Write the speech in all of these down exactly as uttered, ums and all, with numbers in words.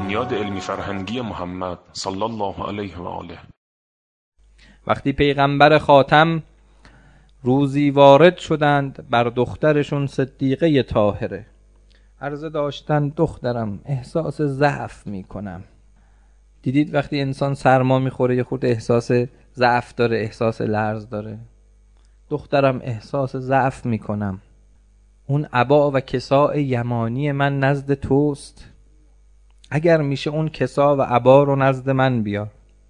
بنیاد علمی فرهنگی محمد صلی الله علیه و آله. وقتی پیغمبر خاتم روزی وارد شدند بر دخترشون صدیقه طاهره، عرضه داشتن دخترم احساس ضعف میکنم. دیدید وقتی انسان سرما میخوره یه خورده احساس ضعف داره، احساس لرز داره. دخترم احساس ضعف میکنم، اون عبا و کساء یمانی من نزد توست، اگر میشه اون کسا و عبا رو نزد من بیار.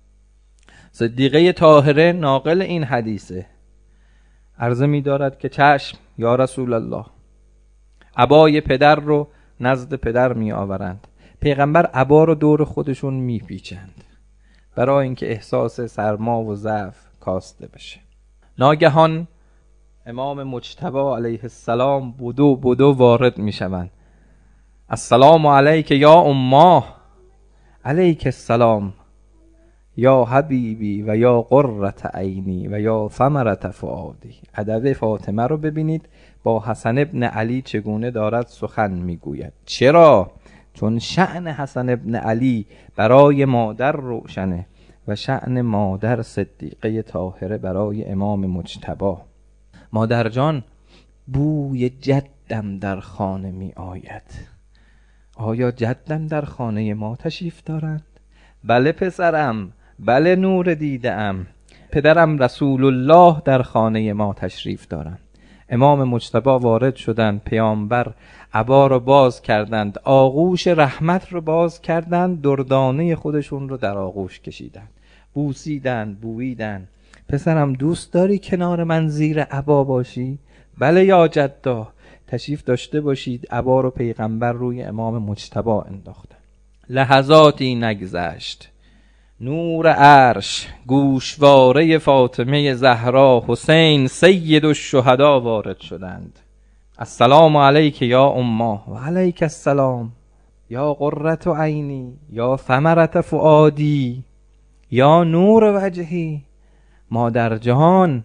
صدیقه طاهره ناقل این حدیثه، عرضه می‌دارد که چشم یا رسول الله. عبای پدر رو نزد پدر می آورند. پیغمبر عبا رو دور خودشون میپیچند برای اینکه احساس سرما و ضعف کاسته بشه. ناگهان امام مجتبی علیه السلام بدو بدو وارد میشوند. السلام علیک یا اماه. علیک السلام یا حبیبی و یا قرة عینی و یا ثمرة فؤادی. ادب فاطمه رو ببینید با حسن ابن علی چگونه دارد سخن میگوید. چرا؟ چون شأن حسن ابن علی برای مادر روشنه و شأن مادر صدیقه طاهره برای امام مجتبی. مادر جان، بوی جدم در خانه می آید. آیا جدم در خانه ما تشریف دارند؟ بله پسرم، بله نور دیدم، پدرم رسول الله در خانه ما تشریف دارند. امام مجتبی وارد شدند، پیامبر عبا رو باز کردند، آغوش رحمت رو باز کردند، دردانه خودشون رو در آغوش کشیدند، بوسیدند، بوییدند. پسرم دوست داری کنار من زیر عبا باشی؟ بله یا جدا، تشریف داشته باشید. عبا رو پیغمبر روی امام مجتبی انداختن. لحظاتی نگذشت، نور عرش، گوشواره فاطمه زهرا، حسین سید الشهدا وارد شدند. السلام علیک یا اماه. و علیک السلام یا قرة عینی یا ثمرة فؤادی یا نور وجهی. مادر جهان،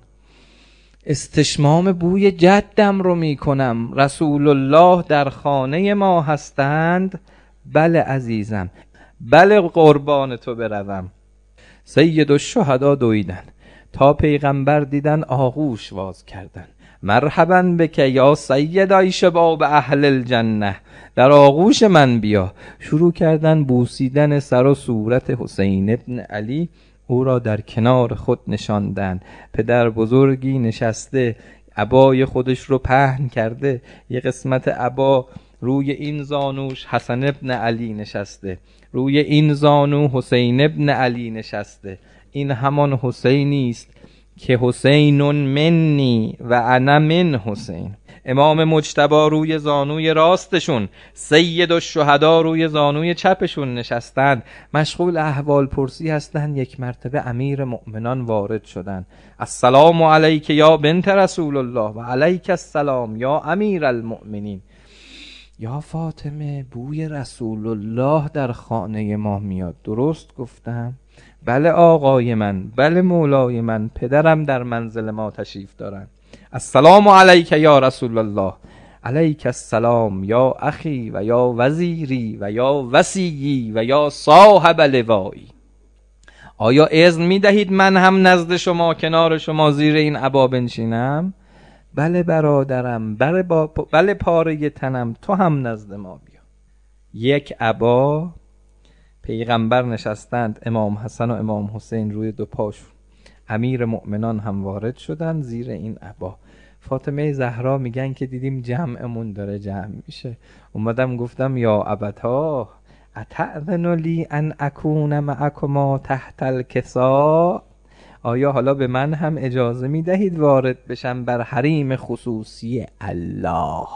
استشمام بوی جدم رو می کنم. رسول الله در خانه ما هستند؟ بله عزیزم، بله قربان تو بروم. سید الشهدا دویدن تا پیغمبر دیدن، آغوش واز کردن. مرحبا بک یا سید شباب اهل الجنه، در آغوش من بیا. شروع کردن بوسیدن سر و صورت حسین ابن علی، او را در کنار خود نشاندن. پدر بزرگی نشسته، عبای خودش رو پهن کرده، یه قسمت عبا روی این زانوش حسن ابن علی نشسته، روی این زانو حسین ابن علی نشسته. این همان حسینی است که حسین منی و انا من حسین. امام مجتبی روی زانوی راستشون، سید الشهدا روی زانوی چپشون نشستند، مشغول احوال پرسی هستند. یک مرتبه امیر مؤمنان وارد شدند. السلام علیک یا بنت رسول الله و علیک السلام یا امیر المؤمنین. یا فاطمه، بوی رسول الله در خانه ما میاد، درست گفتم؟ بله آقای من، بله مولای من، پدرم در منزل ما تشریف دارن. السلام علیک یا رسول الله. علیک السلام یا اخی و یا وزیری و یا وصیی و یا صاحب لوایی. آیا اذن می دهید من هم نزد شما کنار شما زیر این عبا بنشینم؟ بله برادرم، بله, با بله پاره تنم، تو هم نزد ما بیا. یک عبا، پیغمبر نشستند، امام حسن و امام حسین روی دو پاشون، امیر مؤمنان هم وارد شدن زیر این عبا. فاطمه زهرا میگن که دیدیم جمعمون داره جمع میشه، اومدم گفتم یا ابتا اتأذن لی ان اکون معکما تحت الکساء. آیا حالا به من هم اجازه میدهید وارد بشم بر حریم خصوصی الله؟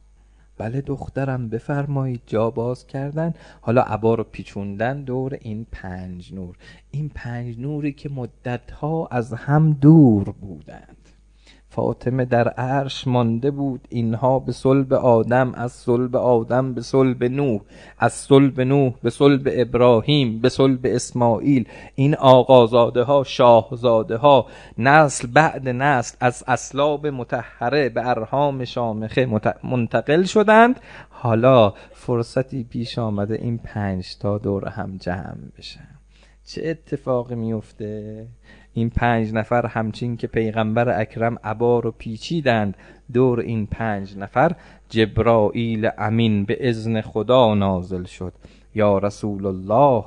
بله دخترم بفرمایید. جا باز کردن، حالا عبا رو پیچوندن دور این پنج نور، این پنج نوری که مدتها از هم دور بودند. فاطمه در عرش مانده بود اینها به صلب آدم، از صلب آدم به صلب نوح، از صلب نوح به صلب ابراهیم، به صلب اسماعیل. این آقازاده ها، شاهزاده ها، نسل بعد نسل از اصلاب مطهره به ارحام شامخه منتقل شدند. حالا فرصتی پیش آمده این پنج تا دور هم جمع بشن. چه اتفاقی میفته؟ این پنج نفر همچین که پیغمبر اکرم عبا رو پیچیدند دور این پنج نفر، جبرائیل امین به اذن خدا نازل شد. یا رسول الله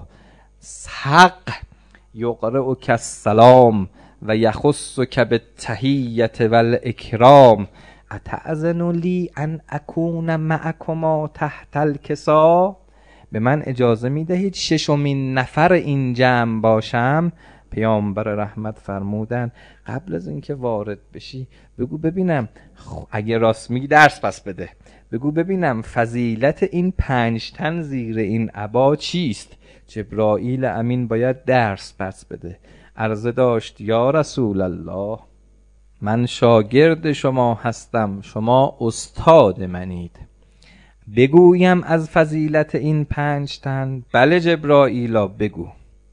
حق یقرئک السلام و یخصک بالتحیة والاکرام اتأذن لی ان اکون معکما تحت الکسا. به من اجازه میدهید ششمین نفر این جمع باشم؟ پیامبر رحمت فرمودن قبل از اینکه وارد بشی بگو ببینم، اگه راست میگی درس پس بده، بگو ببینم فضیلت این پنج تن زیر این عبا چیست؟ جبرائیل امین باید درس پس بده. عرضه داشت یا رسول الله من شاگرد شما هستم، شما استاد منید، بگویم از فضیلت این پنج تن؟ بله جبرائیلا بگو.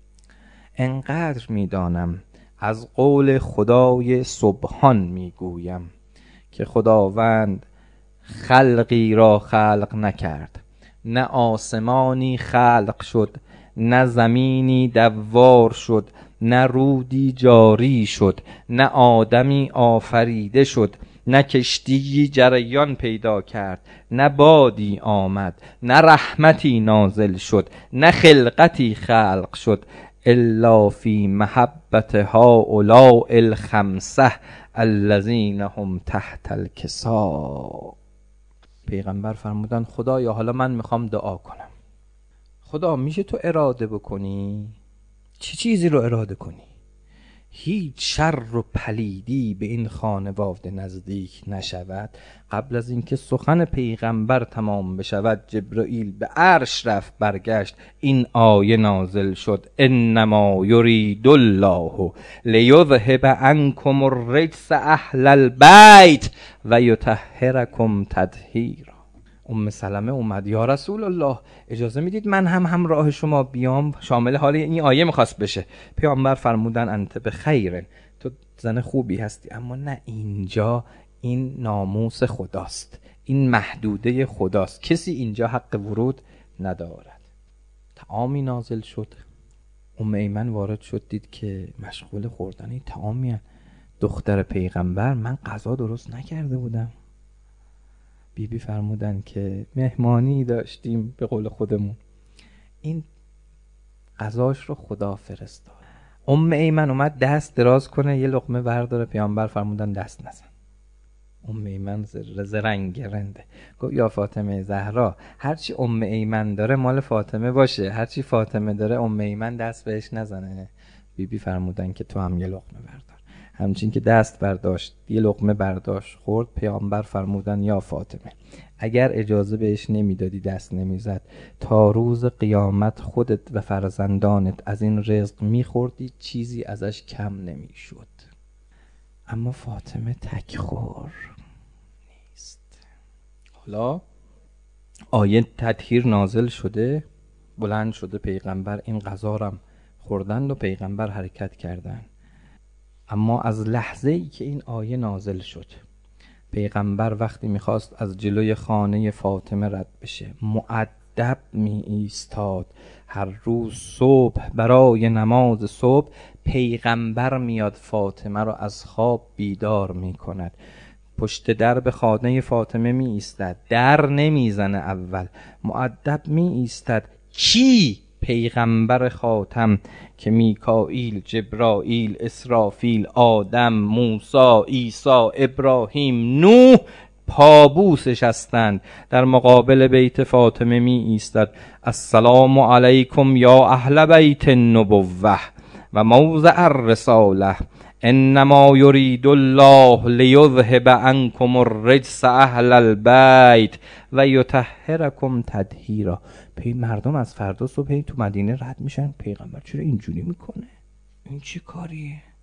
انقدر میدانم از قول خدای سبحان میگویم که خداوند خلقی را خلق نکرد، نه آسمانی خلق شد، نه زمینی دوار شد، نه رودی جاری شد، نه آدمی آفریده شد، نه کشتی جریان پیدا کرد، نه بادی آمد، نه رحمتی نازل شد، نه خلقتی خلق شد، الا فی محبت هؤلاء الخمسه الذین هم تحت الکسا. پیغمبر فرمودن خدایا حالا من میخوام دعا کنم. خدا میشه تو اراده بکنی؟ چه چیزی رو اراده کنی؟ هیچ شر و پلیدی به این خانواده نزدیک نشود. قبل از اینکه سخن پیغمبر تمام بشود جبرائیل به عرش رفت، برگشت، این آیه نازل شد انما یرید الله لیذهب عنکم الرجس اهل البیت و یطهرکم تطهیرا. ام سلمه اومد یا رسول الله اجازه میدید من هم همراه شما بیام؟ شامل حال این آیه میخواست بشه. پیامبر فرمودن انت بخیر، تو زن خوبی هستی، اما نه اینجا، این ناموس خداست، این محدوده خداست، کسی اینجا حق ورود ندارد. طعامی نازل شد، ام ایمن وارد شد، دید که مشغول خوردن این طعامی هست. دختر پیغمبر من غذا درست نکرده بودم. بی بی فرمودن که مهمانی داشتیم به قول خودمون، این غذاش رو خدا فرستاد. ام ایمن اومد دست دراز کنه یه لقمه برداره، پیامبر فرمودن دست نزن. ام ایمن زرنگ رنده گفت یا فاطمه زهرا هرچی ام ایمن داره مال فاطمه باشه، هرچی فاطمه داره ام ایمن دست بهش نزنه. بی بی فرمودن که تو هم یه لقمه بردار. همچین که دست برداشت یه لقمه برداشت خورد، پیامبر فرمودن یا فاطمه اگر اجازه بهش نمیدادی دست نمیزد، تا روز قیامت خودت و فرزندانت از این رزق میخوردی، چیزی ازش کم نمیشد. اما فاطمه تکخور نیست. حالا آیه تطهیر نازل شده، بلند شده پیغمبر، این غذا رم خوردند و پیغمبر حرکت کردن. اما از لحظه ای که این آیه نازل شد، پیغمبر وقتی میخواست از جلوی خانه فاطمه رد بشه مؤدب می ایستاد. هر روز صبح برای نماز صبح پیغمبر میاد فاطمه رو از خواب بیدار میکند، پشت در به خانه فاطمه می ایستد، در نمیزنه، اول مؤدب می ایستد. کی؟ پیغمبر خاتم که میکائیل، جبرائیل، اسرافیل، آدم، موسی، عیسی، ابراهیم، نوح پابوسش هستند. در مقابل بیت فاطمه می ایستد. السلام علیکم یا اهل بیت النبوة و موضع الرساله، انما یرید الله لیذهب عنکم الرجس اهل البیت و یطهرکم تطهیرا. پی مردم از فردا صبح تو مدینه رد میشن، پیغمبر چرا اینجوری میکنه؟ این چی کاریه؟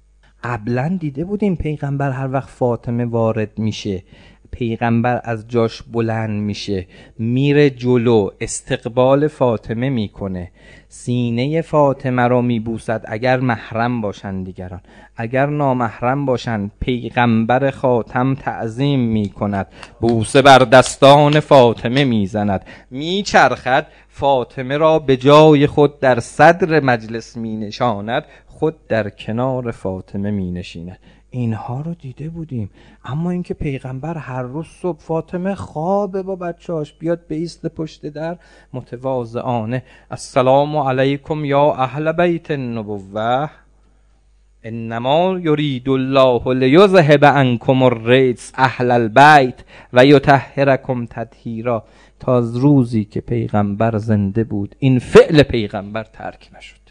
قبلا دیده بودیم پیغمبر هر وقت فاطمه وارد میشه، پیغمبر از جاش بلند میشه، میره جلو، استقبال فاطمه میکنه، سینه فاطمه رو میبوسد. اگر محرم باشن دیگران، اگر نامحرم باشن، پیغمبر خاتم تعظیم میکند، بوسه بر دستان فاطمه میزند، میچرخد، فاطمه را به جای خود در صدر مجلس مینشاند، خود در کنار فاطمه مینشیند. اینها رو دیده بودیم. اما اینکه پیغمبر هر روز صبح فاطمه خوابه با بچه‌اش بیاد به ایست پشت در، متواضعانه السلام علیکم یا اهل بیت النبوه انما یرید الله لیذهب عنکم الرجس اهل البیت و یطهرکم تطهیرا. تا از روزی که پیغمبر زنده بود این فعل پیغمبر ترک نشد.